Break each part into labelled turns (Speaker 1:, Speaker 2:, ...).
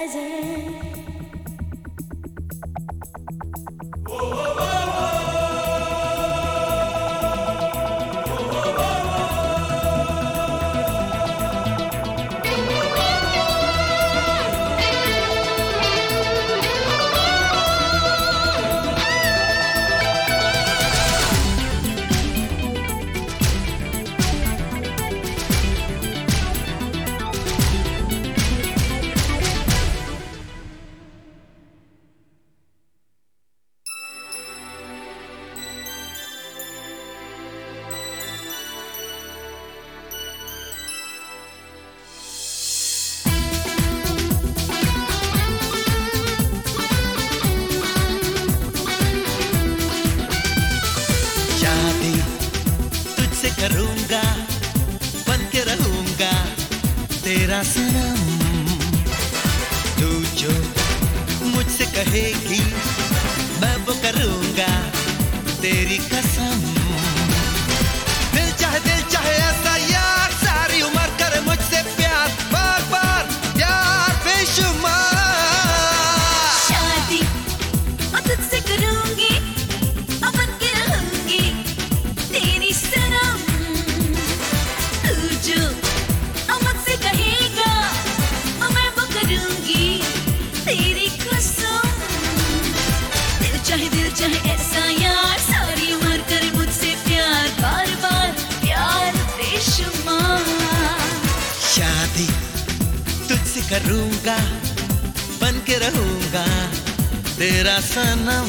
Speaker 1: करूंगा, बन के रहूंगा तेरा सनम। तू जो मुझसे कहेगी मैं वो करूंगा तेरी कसम। दिल चाहे ऐसा यार, सारी उम्र करे मुझसे प्यार, बार बार यार बेशुमार।
Speaker 2: शादी मैं तुझसे करूंगी, अब बन के रहूंगी तेरी सनम। तू जो मुझसे कहेगा मैं वो करूंगी तेरी कसम। दिल चाहे ऐसा यार, सारी उम्र करे मुझसे प्यार, बार बार प्यार बेशुमार।
Speaker 1: शादी तुझसे करूंगा, बन के रहूंगा तेरा सनम।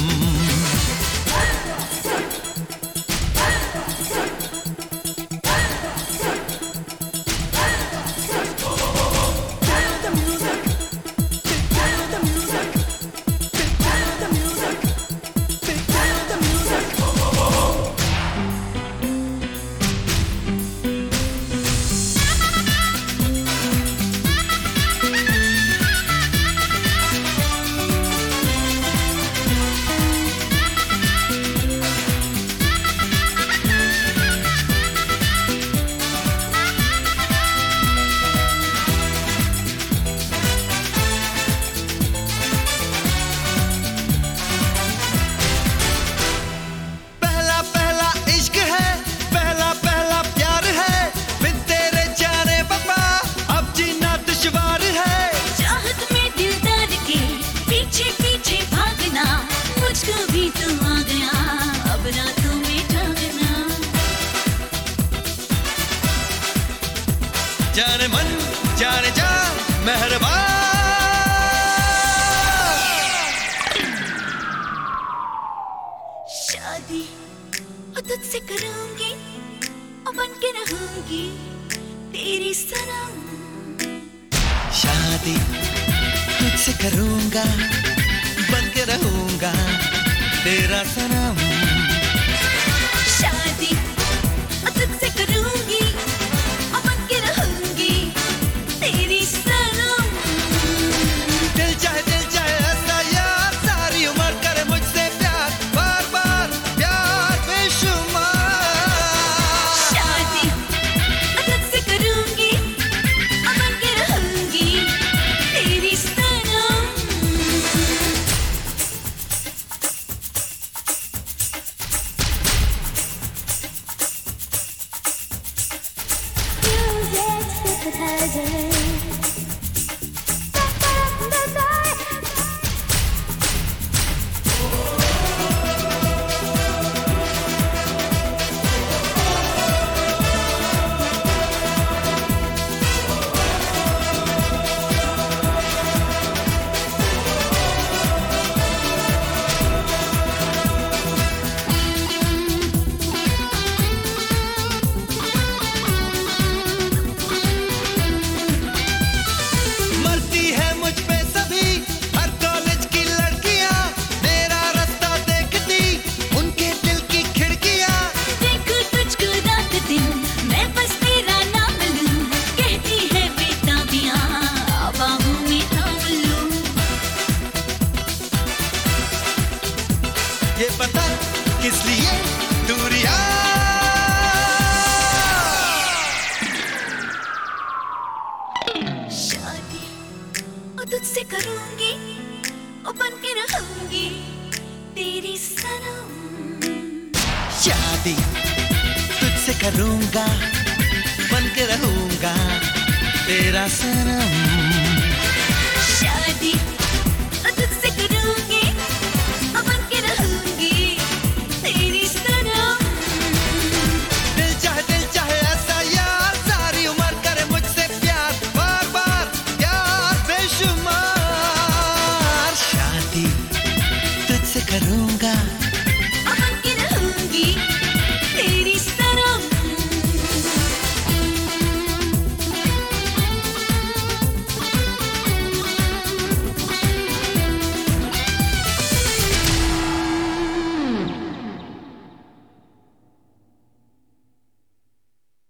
Speaker 2: भी तू आ गया, अब रातों में जागना।
Speaker 1: जाने मन जाने जा मेहरबान।
Speaker 2: शादी तुझसे करूंगी, बन के रहूंगी तेरी सनम।
Speaker 1: शादी तुझसे करूंगा, बन के रहूंगा तेरा सनम।
Speaker 2: शादी तुझसे करूंगी, बन के रहूंगी तेरी सनम।
Speaker 1: दिल चाहे ऐसा यार, सारी उम्र करे मुझसे प्यार, बार बार प्यार बेशुमार।
Speaker 2: शादी तुझसे करूंगी, बन के रहूंगी तेरी सनम।
Speaker 1: शादी तुझसे करूंगा, बन के रहूंगा तेरा सनम।